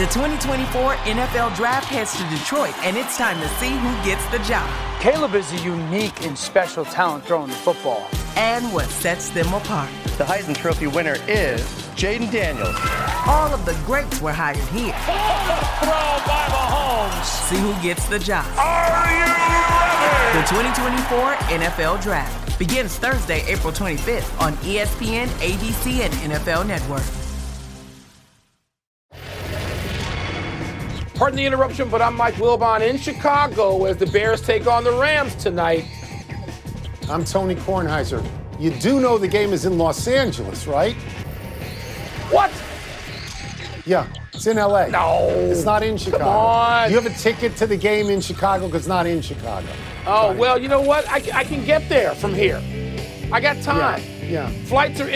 The 2024 NFL Draft heads to Detroit, and it's time to see who gets the job. Caleb is a unique and special talent throwing the football. And what sets them apart. The Heisman Trophy winner is Jaden Daniels. All of the greats were hired here. Throw by Mahomes. See who gets the job. Are you ready? The 2024 NFL Draft begins Thursday, April 25th on ESPN, ABC, and NFL Network. Pardon the interruption, but I'm Mike Wilbon in Chicago as the Bears take on the Rams tonight. I'm Tony Kornheiser. You do know the game is in Los Angeles, right? What? Yeah, it's in L.A. No. It's not in Chicago. Come on. You have a ticket to the game in Chicago because it's not in Chicago. Oh, well, you know what? I can get there from here. I got time. Yeah. Flights are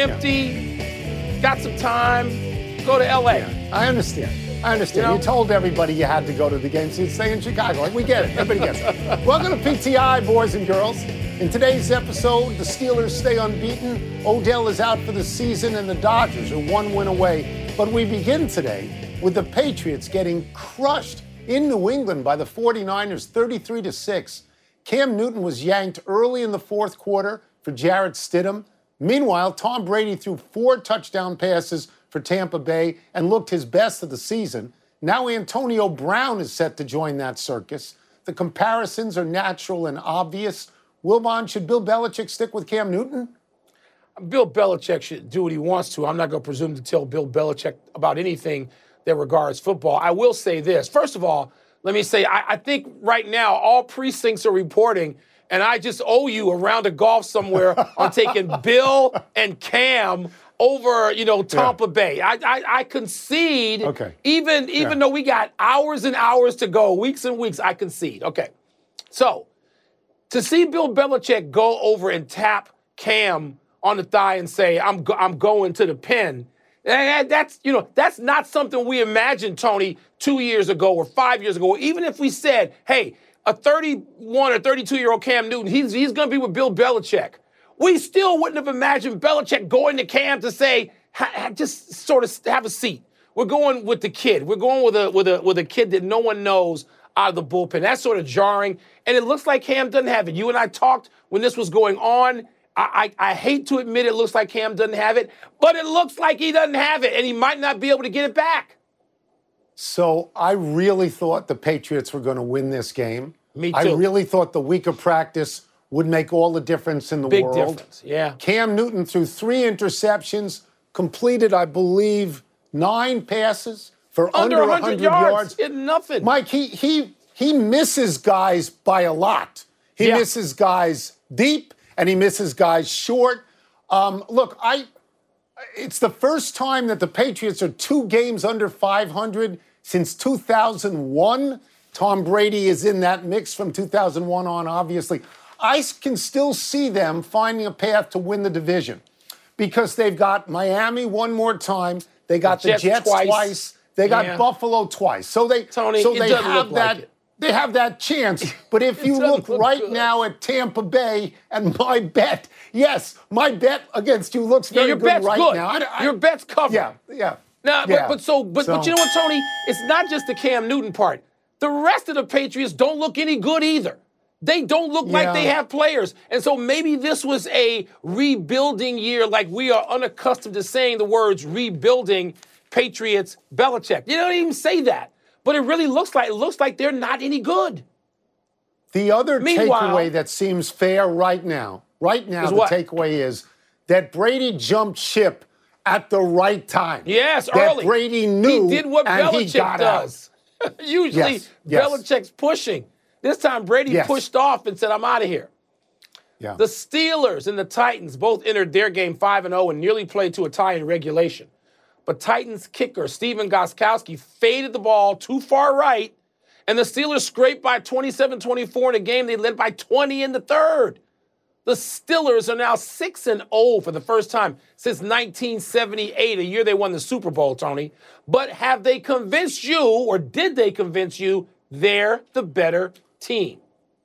empty. Got some time. Go to L.A. Yeah. I understand. You told everybody you had to go to the game, so you'd stay in Chicago. Like, we get it. Everybody gets it. Welcome to PTI, boys and girls. In today's episode, the Steelers stay unbeaten. Odell is out for the season, and the Dodgers are one win away. But we begin today with the Patriots getting crushed in New England by the 49ers, 33-6. Cam Newton was yanked early in the fourth quarter for Jarrett Stidham. Meanwhile, Tom Brady threw 4 touchdown passes for Tampa Bay and looked his best of the season. Now Antonio Brown is set to join that circus. The comparisons are natural and obvious. Wilbon, should Bill Belichick stick with Cam Newton? Bill Belichick should do what he wants to. I'm not going to presume to tell Bill Belichick about anything that regards football. I will say this. First of all, let me say, I think right now all precincts are reporting, and I just owe you a round of golf somewhere on taking Bill and Cam over, Tampa Bay. I concede, even though we got hours and hours to go, weeks and weeks, I concede. Okay. So, to see Bill Belichick go over and tap Cam on the thigh and say, I'm going to the pen, that's not something we imagined, Tony, 2 years ago or 5 years ago. Even if we said, hey, a 31 or 32-year-old Cam Newton, he's going to be with Bill Belichick. We still wouldn't have imagined Belichick going to Cam to say, just sort of have a seat. We're going with the kid. We're going with a kid that no one knows out of the bullpen. That's sort of jarring, and it looks like Cam doesn't have it. You and I talked when this was going on. I hate to admit it looks like Cam doesn't have it, but it looks like he doesn't have it, and he might not be able to get it back. So I really thought the Patriots were going to win this game. Me too. I really thought the week of practice would make all the difference in the world. Big difference, yeah. Cam Newton threw 3 interceptions, completed, I believe, 9 passes for under 100 yards. Nothing. Mike, he misses guys by a lot. He misses guys deep, and he misses guys short. Look, it's the first time that the Patriots are 2 games under 500 since 2001. Tom Brady is in that mix from 2001 on, obviously. I can still see them finding a path to win the division because they've got Miami one more time. They got the Jets twice. They got Buffalo twice. So they have that. They have that chance. But if you look right now at Tampa Bay and my bet against you looks very good right now. Your bet's covered. Yeah. But you know what, Tony? It's not just the Cam Newton part. The rest of the Patriots don't look any good either. They don't look like they have players. And so maybe this was a rebuilding year, like we are unaccustomed to saying the words rebuilding Patriots, Belichick. You don't even say that. But it really looks like they're not any good. The other takeaway that seems fair right now, the takeaway is that Brady jumped ship at the right time. Yes, that early. Brady knew he did what and Belichick he got does. Usually, Belichick's pushing. This time, Brady pushed off and said, I'm out of here. Yeah. The Steelers and the Titans both entered their game 5-0 and nearly played to a tie in regulation. But Titans kicker Stephen Gostkowski faded the ball too far right, and the Steelers scraped by 27-24 in a game they led by 20 in the third. The Steelers are now 6-0 for the first time since 1978, a year they won the Super Bowl, Tony. But have they convinced you, or did they convince you, they're the better team?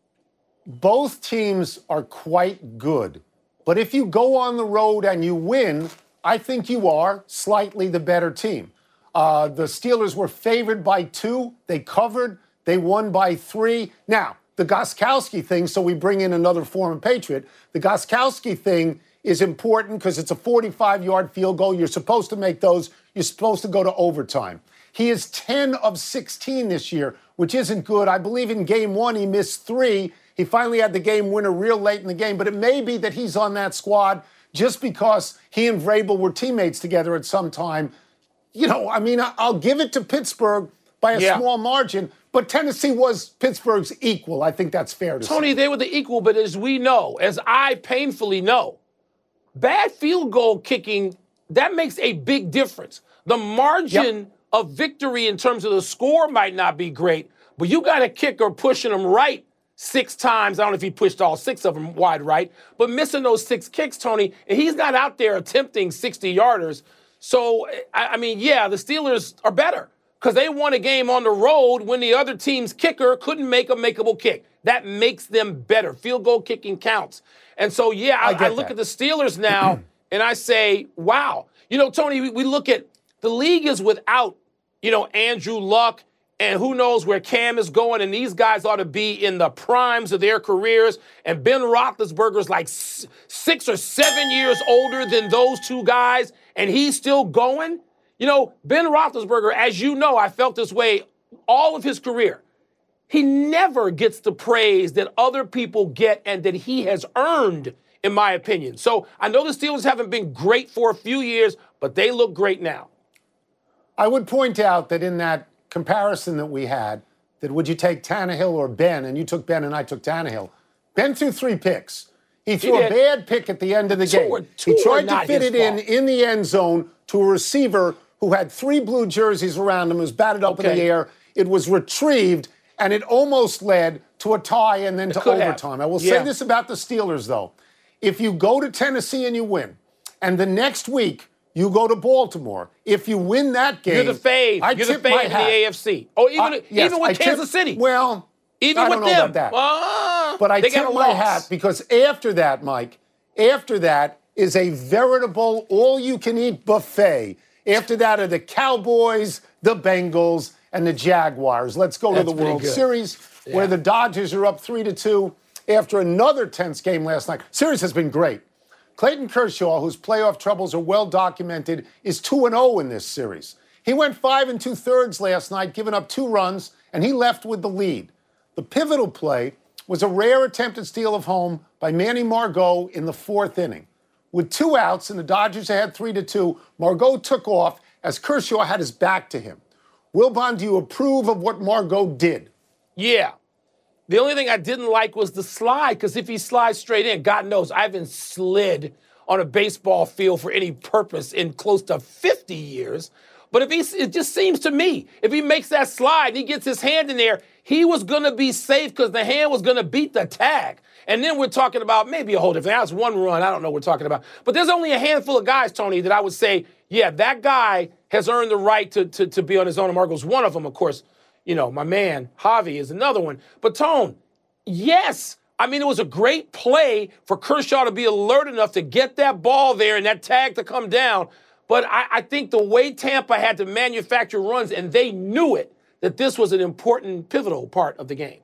Both teams are quite good. But if you go on the road and you win, I think you are slightly the better team. The Steelers were favored by 2. They covered. They won by 3. Now, the Gostkowski thing, so we bring in another former Patriot. The Gostkowski thing is important because it's a 45-yard field goal. You're supposed to make those. You're supposed to go to overtime. He is 10 of 16 this year, which isn't good. I believe in game 1 he missed 3. He finally had the game winner real late in the game, but it may be that he's on that squad just because he and Vrabel were teammates together at some time. You know, I mean, I'll give it to Pittsburgh by a small margin, but Tennessee was Pittsburgh's equal. I think that's fair to say. Tony, they were the equal, but as we know, as I painfully know, bad field goal kicking, that makes a big difference. The margin of victory in terms of the score might not be great, but you got a kicker pushing them right 6 times. I don't know if he pushed all 6 of them wide right, but missing those 6 kicks, Tony, and he's not out there attempting 60-yarders. So, I mean, yeah, the Steelers are better because they won a game on the road when the other team's kicker couldn't make a makeable kick. That makes them better. Field goal kicking counts. And so, yeah, I look at the Steelers now and I say, wow. You know, Tony, we look at the league is without, you know, Andrew Luck, and who knows where Cam is going, and these guys ought to be in the primes of their careers. And Ben Roethlisberger's like 6 or 7 years older than those 2 guys, and he's still going. You know, Ben Roethlisberger, as you know, I felt this way all of his career. He never gets the praise that other people get and that he has earned, in my opinion. So I know the Steelers haven't been great for a few years, but they look great now. I would point out that in that comparison that we had, that would you take Tannehill or Ben, and you took Ben and I took Tannehill. Ben threw 3 picks. He threw a bad pick at the end of the game. He tried to fit it in the end zone to a receiver who had 3 blue jerseys around him, was batted up in the air. It was retrieved, and it almost led to a tie and then to overtime. I will say this about the Steelers, though. If you go to Tennessee and you win, and the next week you go to Baltimore. If you win that game, you're the fave. You're the fave in the AFC. Oh, even with Kansas City. Well, even I with don't know them. about that. But I tip my hat because after that, Mike, after that is a veritable all-you-can-eat buffet. After that are the Cowboys, the Bengals, and the Jaguars. Let's go to the World Series, where the Dodgers are up 3-2 after another tense game last night. Series has been great. Clayton Kershaw, whose playoff troubles are well documented, is 2-0 in this series. He went 5 2/3 last night, giving up 2 runs, and he left with the lead. The pivotal play was a rare attempted steal of home by Manny Margot in the 4th inning. With 2 outs and the Dodgers ahead 3-2, Margot took off as Kershaw had his back to him. Wilbon, do you approve of what Margot did? Yeah. The only thing I didn't like was the slide, because if he slides straight in, God knows, I haven't slid on a baseball field for any purpose in close to 50 years. But it just seems to me, if he makes that slide and he gets his hand in there, he was going to be safe because the hand was going to beat the tag. And then we're talking about maybe a whole different, that's 1 run, I don't know what we're talking about. But there's only a handful of guys, Tony, that I would say, yeah, that guy has earned the right to be on his own. And Margot's one of them, of course. You know, my man, Javi, is another one. But, Tone, yes, I mean, it was a great play for Kershaw to be alert enough to get that ball there and that tag to come down. But I think the way Tampa had to manufacture runs, and they knew it, that this was an important, pivotal part of the game.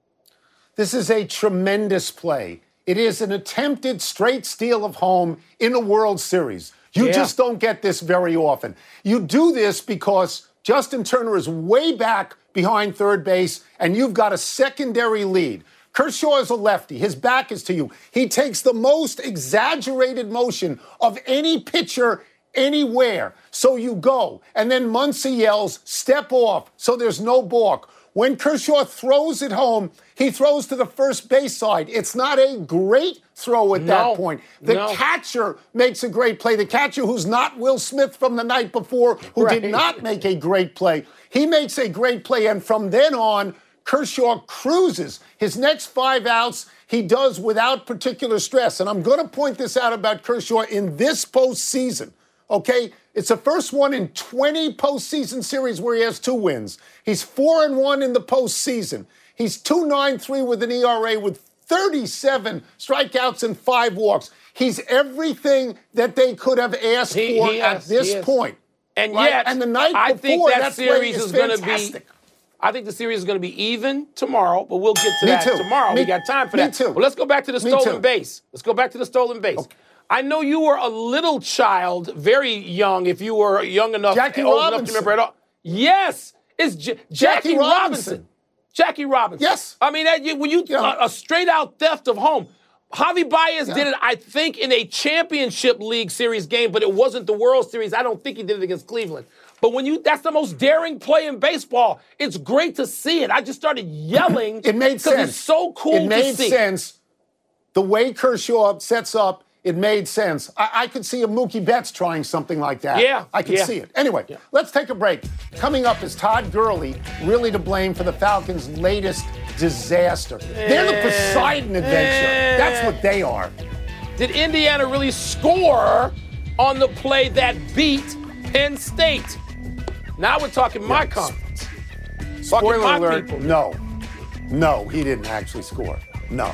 This is a tremendous play. It is an attempted straight steal of home in a World Series. You just don't get this very often. You do this because Justin Turner is way back behind third base, and you've got a secondary lead. Kershaw is a lefty. His back is to you. He takes the most exaggerated motion of any pitcher anywhere. So you go. And then Muncy yells, step off, so there's no balk. When Kershaw throws it home, he throws to the first base side. It's not a great throw at that point. The catcher makes a great play. The catcher who's not Will Smith from the night before, who did not make a great play. He makes a great play, and from then on, Kershaw cruises. His next 5 outs, he does without particular stress. And I'm going to point this out about Kershaw in this postseason. Okay, it's the first one in 20 postseason series where he has 2 wins. He's 4-1 in the postseason. He's 2.93 with an ERA with 37 strikeouts and 5 walks. He's everything that they could have asked for at this point. And right? yet, and the night I before, think that play series is going to be. fantastic. I think the series is going to be even tomorrow, but we'll get to Me that too. tomorrow. Me- We got time for me that. too. Well, let's go back to the Me stolen too. base. Let's go back to the stolen base. Okay. I know you were a little child, very young, if you were young enough, Jackie old Robinson. enough to remember it all. Yes, it's Jackie Robinson. Jackie Robinson. Yes. I mean, a straight-out theft of home. Javi Baez did it, I think, in a championship league series game, but it wasn't the World Series. I don't think he did it against Cleveland. But that's the most daring play in baseball. It's great to see it. I just started yelling. It made sense. Because it's so cool to see. It made sense. The way Kershaw sets up, it made sense. I could see a Mookie Betts trying something like that. Yeah. I could see it. Anyway, let's take a break. Coming up is Todd Gurley, really to blame for the Falcons' latest disaster. They're the Poseidon Adventure. That's what they are. Did Indiana really score on the play that beat Penn State? Now we're talking my conference. Spoiler my alert, people. No, he didn't actually score. No.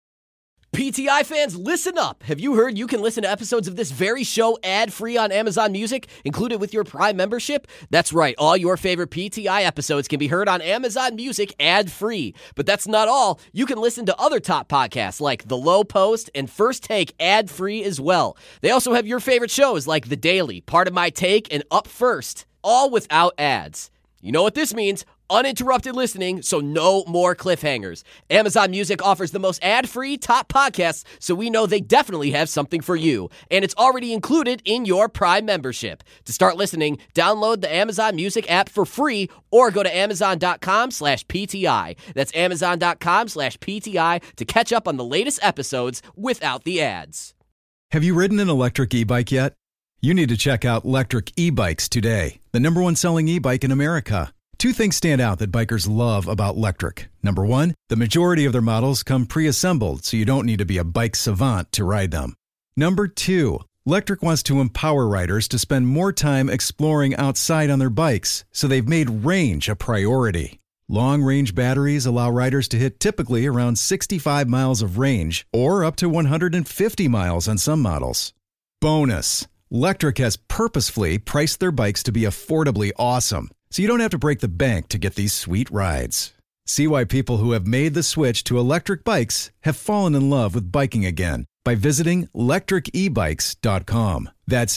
PTI fans, listen up. Have you heard you can listen to episodes of this very show ad-free on Amazon Music, included with your Prime membership? That's right. All your favorite PTI episodes can be heard on Amazon Music ad-free. But that's not all. You can listen to other top podcasts like The Low Post and First Take ad-free as well. They also have your favorite shows like The Daily, Part of My Take, and Up First, all without ads. You know what this means? Uninterrupted listening, so no more cliffhangers. Amazon Music offers the most ad-free top podcasts, so we know they definitely have something for you. And it's already included in your Prime membership. To start listening, download the Amazon Music app for free or go to amazon.com/PTI. That's amazon.com/PTI to catch up on the latest episodes without the ads. Have you ridden an electric e-bike yet? You need to check out Lectric E-Bikes today, the #1 selling e-bike in America. Two things stand out that bikers love about Lectric. Number one, the majority of their models come pre-assembled, so you don't need to be a bike savant to ride them. Number two, Lectric wants to empower riders to spend more time exploring outside on their bikes, so they've made range a priority. Long-range batteries allow riders to hit typically around 65 miles of range, or up to 150 miles on some models. Bonus, Lectric has purposefully priced their bikes to be affordably awesome, so you don't have to break the bank to get these sweet rides. See why people who have made the switch to electric bikes have fallen in love with biking again by visiting lectricebikes.com. That's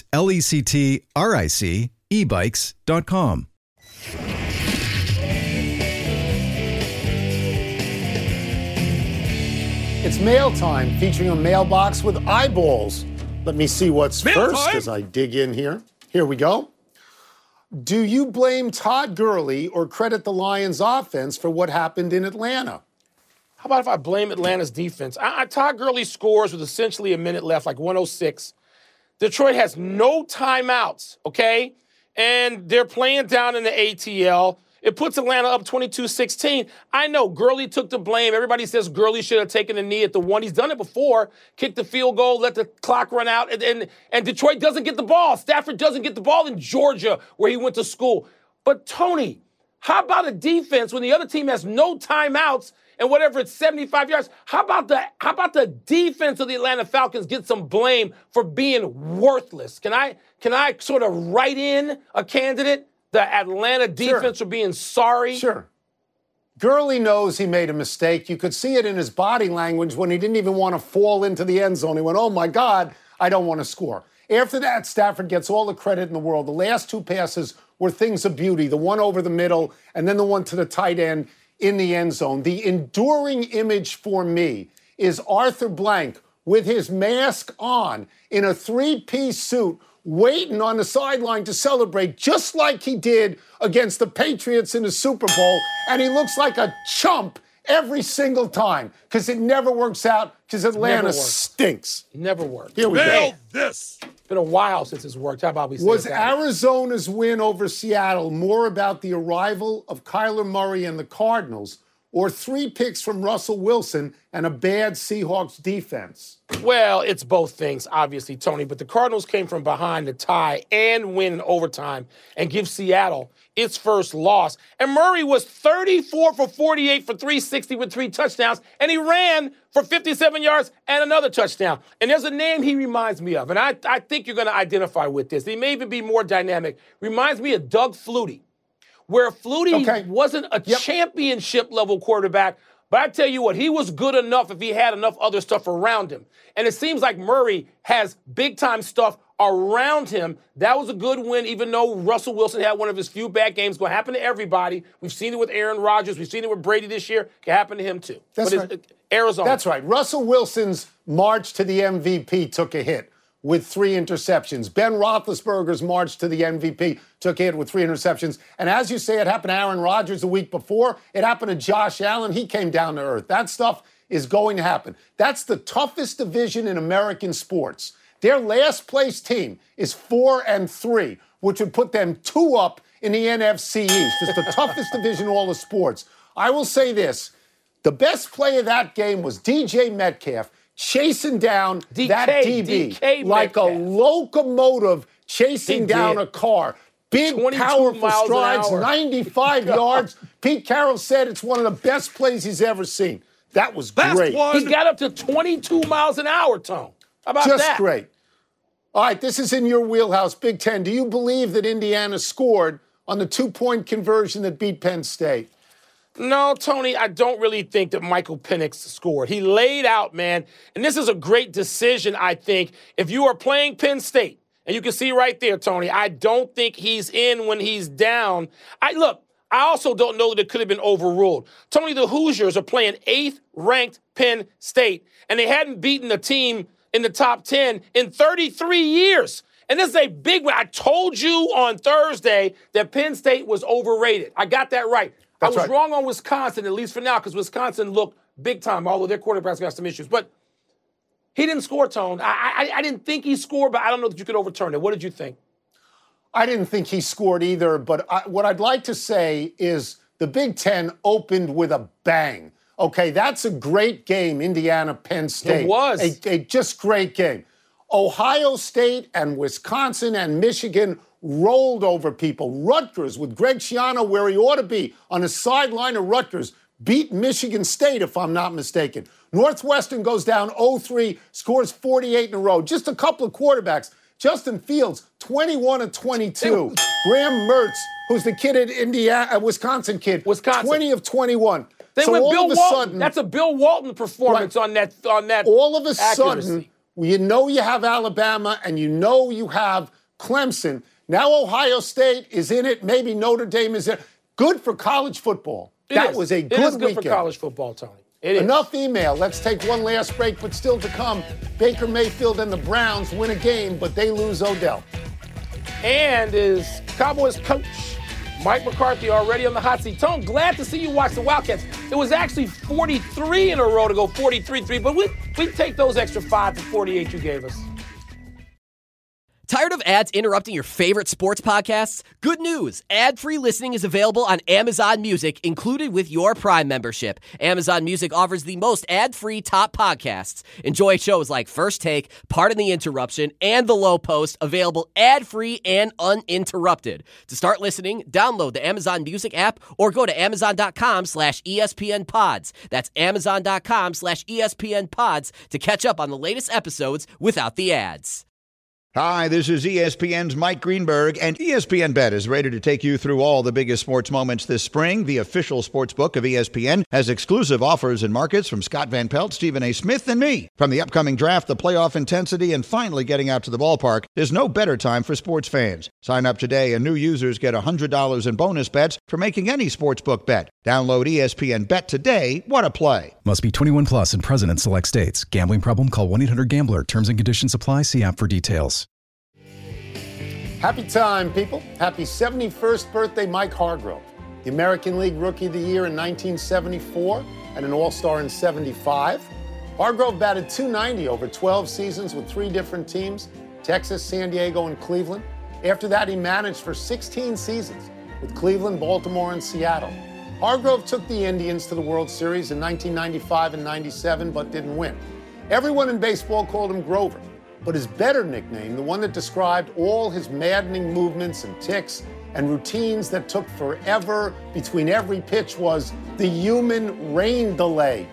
LECTRIC ebikes.com. It's mail time, featuring a mailbox with eyeballs. Let me see what's Mail first time? as I dig in here. Here we go. Do you blame Todd Gurley or credit the Lions offense for what happened in Atlanta? How about if I blame Atlanta's defense? Todd Gurley scores with essentially a minute left, like 106. Detroit has no timeouts, okay? And they're playing down in the ATL. It puts Atlanta up 22-16. I know Gurley took the blame. Everybody says Gurley should have taken a knee at the one. He's done it before. Kicked the field goal, let the clock run out, and Detroit doesn't get the ball. Stafford doesn't get the ball in Georgia, where he went to school. But, Tony, how about a defense when the other team has no timeouts and whatever, it's 75 yards? How about the defense of the Atlanta Falcons get some blame for being worthless? Can I sort of write in a candidate? The Atlanta defense for being sorry? Sure. Gurley knows he made a mistake. You could see it in his body language when he didn't even want to fall into the end zone. He went, oh, my God, I don't want to score. After that, Stafford gets all the credit in the world. The last two passes were things of beauty, the one over the middle and then the one to the tight end in the end zone. The enduring image for me is Arthur Blank with his mask on in a three-piece suit, waiting on the sideline to celebrate, just like he did against the Patriots in the Super Bowl. And he looks like a chump every single time because it never works out because Atlanta stinks. It never worked. Here we go. This. It's been a while since it's worked. How about we say Was that? Arizona's win over Seattle more about the arrival of Kyler Murray and the Cardinals, or 3 picks from Russell Wilson and a bad Seahawks defense? Well, it's both things, obviously, Tony. But the Cardinals came from behind to tie and win in overtime and give Seattle its first loss. And Murray was 34 for 48 for 360 with 3 touchdowns, and he ran for 57 yards and another touchdown. And there's a name he reminds me of, and I think you're going to identify with this. He may even be more dynamic. Reminds me of Doug Flutie, where Flutie wasn't a championship-level quarterback, but I tell you what, he was good enough if he had enough other stuff around him. And it seems like Murray has big-time stuff around him. That was a good win, even though Russell Wilson had one of his few bad games. Going to happen to everybody. We've seen it with Aaron Rodgers. We've seen it with Brady this year. It can happen to him, too. That's right. Arizona. That's right. Russell Wilson's march to the MVP took a hit with 3 interceptions. Ben Roethlisberger's march to the MVP took a hit with 3 interceptions. And as you say, it happened to Aaron Rodgers the week before. It happened to Josh Allen. He came down to earth. That stuff is going to happen. That's the toughest division in American sports. Their last place team is 4-3, which would put them 2 up in the NFC East. It's the toughest division in all of sports. I will say this. The best play of that game was DJ Metcalf chasing down that DB like a locomotive chasing down a car. Big, powerful strides, 95 yards. Pete Carroll said it's one of the best plays he's ever seen. That was great. He got up to 22 miles an hour, Tone. How about that? Just great. All right, this is in your wheelhouse, Big Ten. Do you believe that Indiana scored on the 2-point conversion that beat Penn State? No, Tony, I don't really think that Michael Penix scored. He laid out, man, and this is a great decision, I think. If you are playing Penn State, and you can see right there, Tony, I don't think he's in when he's down. I also don't know that it could have been overruled. Tony, the Hoosiers are playing 8th-ranked Penn State, and they hadn't beaten a team in the top 10 in 33 years. And this is a big one. I told you on Thursday that Penn State was overrated. I got that right. I was wrong on Wisconsin, at least for now, because Wisconsin looked big time, although their quarterback's got some issues. But he didn't score, Tone. I didn't think he scored, but I don't know that you could overturn it. What did you think? I didn't think he scored either, but what I'd like to say is the Big Ten opened with a bang. Okay, that's a great game, Indiana-Penn State. It was. A just great game. Ohio State and Wisconsin and Michigan rolled over people. Rutgers, with Greg Schiano where he ought to be, on the sideline of Rutgers, beat Michigan State, if I'm not mistaken. Northwestern goes down 0-3, scores 48 in a row. Just a couple of quarterbacks. Justin Fields, 21 of 22. Graham Mertz, who's the kid at Wisconsin kid, 20 of 21. They went Bill Walton. That's a Bill Walton performance on that. All of a sudden, you know you have Alabama and you know you have Clemson. Now Ohio State is in it. Maybe Notre Dame is in it. Good for college football. That was a good weekend. It is good for college football, Tony. Enough email. Let's take one last break, but still to come. Baker Mayfield and the Browns win a game, but they lose Odell. And is Cowboys coach Mike McCarthy already on the hot seat. Tone, glad to see you watch the Wildcats. It was actually 43 in a row to go 43-3, but we take those extra 5 to 48 you gave us. Tired of ads interrupting your favorite sports podcasts? Good news! Ad-free listening is available on Amazon Music, included with your Prime membership. Amazon Music offers the most ad-free top podcasts. Enjoy shows like First Take, Pardon the Interruption, and The Low Post, available ad-free and uninterrupted. To start listening, download the Amazon Music app or go to amazon.com/ESPNpods. That's amazon.com/ESPNpods to catch up on the latest episodes without the ads. Hi, this is ESPN's Mike Greenberg, and ESPN Bet is ready to take you through all the biggest sports moments this spring. The official sports book of ESPN has exclusive offers and markets from Scott Van Pelt, Stephen A. Smith, and me. From the upcoming draft, the playoff intensity, and finally getting out to the ballpark, there's no better time for sports fans. Sign up today, and new users get $100 in bonus bets for making any sportsbook bet. Download ESPN Bet today. What a play. Must be 21 plus and present in select states. Gambling problem? Call 1-800-GAMBLER. Terms and conditions apply. See app for details. Happy time, people. Happy 71st birthday, Mike Hargrove. The American League Rookie of the Year in 1974 and an All-Star in 75. Hargrove batted .290 over 12 seasons with 3 different teams, Texas, San Diego, and Cleveland. After that, he managed for 16 seasons with Cleveland, Baltimore, and Seattle. Hargrove took the Indians to the World Series in 1995 and 97, but didn't win. Everyone in baseball called him Grover. But his better nickname, the one that described all his maddening movements and ticks and routines that took forever between every pitch was the human rain delay.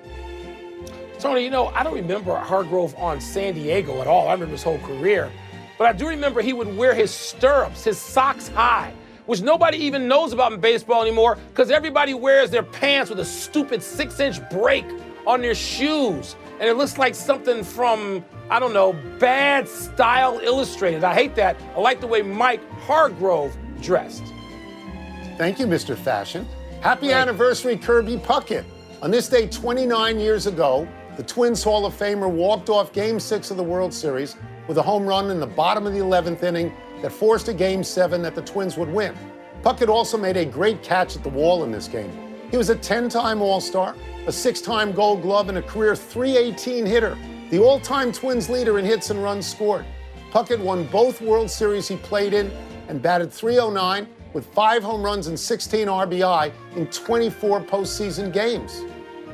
Tony, I don't remember Hargrove on San Diego at all. I remember his whole career. But I do remember he would wear his stirrups, his socks high, which nobody even knows about in baseball anymore because everybody wears their pants with a stupid 6-inch break on their shoes. And it looks like something from, I don't know, Bad Style Illustrated. I hate that. I like the way Mike Hargrove dressed. Thank you, Mr. Fashion. Happy anniversary, Kirby Puckett. On this day 29 years ago, the Twins Hall of Famer walked off Game 6 of the World Series with a home run in the bottom of the 11th inning that forced a Game 7 that the Twins would win. Puckett also made a great catch at the wall in this game. He was a 10-time All-Star, a 6-time Gold Glove, and a career .318 hitter, the all-time Twins leader in hits and runs scored. Puckett won both World Series he played in and batted .309 with 5 home runs and 16 RBI in 24 postseason games.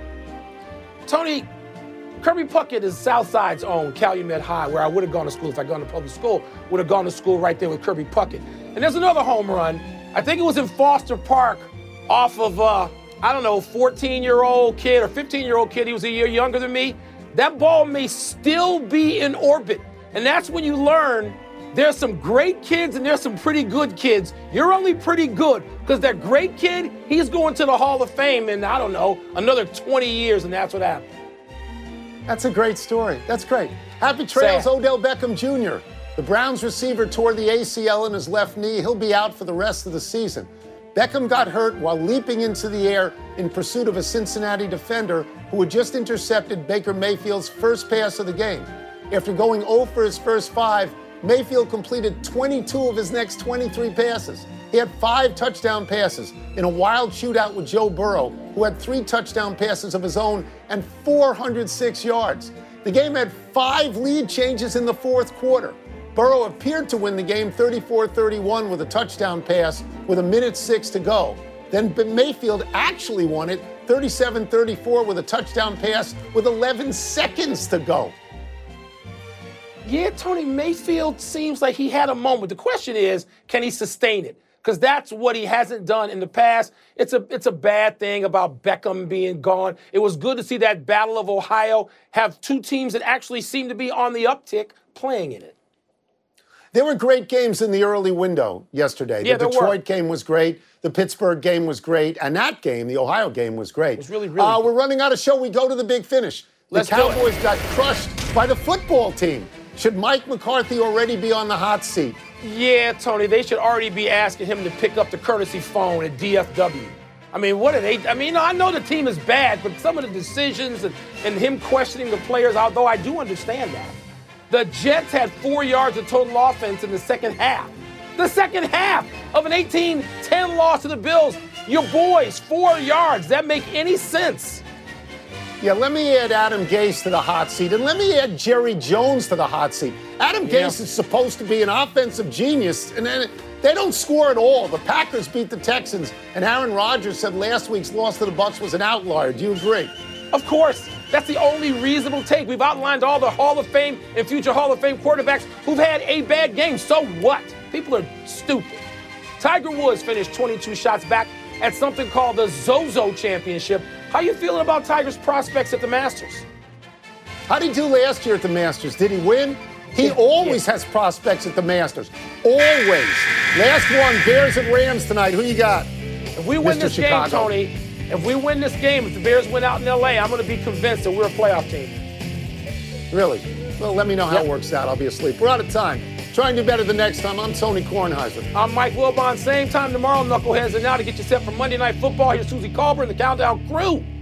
Tony, Kirby Puckett is Southside's own Calumet High, where I would have gone to school if I'd gone to public school. Would have gone to school right there with Kirby Puckett. And there's another home run. I think it was in Foster Park off of, 14-year-old kid or 15-year-old kid. He was a year younger than me. That ball may still be in orbit. And that's when you learn there's some great kids and there's some pretty good kids. You're only pretty good because that great kid, he's going to the Hall of Fame in, another 20 years, and that's what happened. That's a great story. That's great. Happy trails, Sad. Odell Beckham Jr. The Browns receiver tore the ACL in his left knee. He'll be out for the rest of the season. Beckham got hurt while leaping into the air in pursuit of a Cincinnati defender who had just intercepted Baker Mayfield's first pass of the game. After going 0 for his first 5, Mayfield completed 22 of his next 23 passes. He had 5 touchdown passes in a wild shootout with Joe Burrow, who had 3 touchdown passes of his own and 406 yards. The game had 5 lead changes in the fourth quarter. Burrow appeared to win the game 34-31 with a touchdown pass with 1:06 to go. Then Mayfield actually won it 37-34 with a touchdown pass with 11 seconds to go. Yeah, Tony, Mayfield seems like he had a moment. The question is, can he sustain it? Because that's what he hasn't done in the past. It's a bad thing about Beckham being gone. It was good to see that Battle of Ohio have 2 teams that actually seem to be on the uptick playing in it. There were great games in the early window yesterday. Yeah, the Detroit game was great. The Pittsburgh game was great. And that game, the Ohio game, was great. It was really good. We're running out of show. We go to the big finish. Let's the Cowboys got crushed by the football team. Should Mike McCarthy already be on the hot seat? Yeah, Tony, they should already be asking him to pick up the courtesy phone at DFW. I mean, what are they? I mean, I know the team is bad, but some of the decisions and him questioning the players, although I do understand that. The Jets had 4 yards of total offense in the second half. The second half of an 18-10 loss to the Bills. Your boys, 4 yards. Does that make any sense? Yeah, let me add Adam Gase to the hot seat, and let me add Jerry Jones to the hot seat. Adam Gase is supposed to be an offensive genius, and they don't score at all. The Packers beat the Texans, and Aaron Rodgers said last week's loss to the Bucs was an outlier. Do you agree? Of course. That's the only reasonable take. We've outlined all the Hall of Fame and future Hall of Fame quarterbacks who've had a bad game. So what? People are stupid. Tiger Woods finished 22 shots back at something called the Zozo Championship. How you feeling about Tiger's prospects at the Masters? How did he do last year at the Masters? Did he win? He always has prospects at the Masters. Always. Last one, Bears and Rams tonight. Who you got? If we win this game, Tony, if we win this game, if the Bears win out in L.A., I'm going to be convinced that we're a playoff team. Really? Well, let me know how it works out. I'll be asleep. We're out of time. Try and do better the next time. I'm Tony Kornheiser. I'm Mike Wilbon. Same time tomorrow, Knuckleheads. And now to get you set for Monday Night Football, here's Susie Colbert and the Countdown Crew.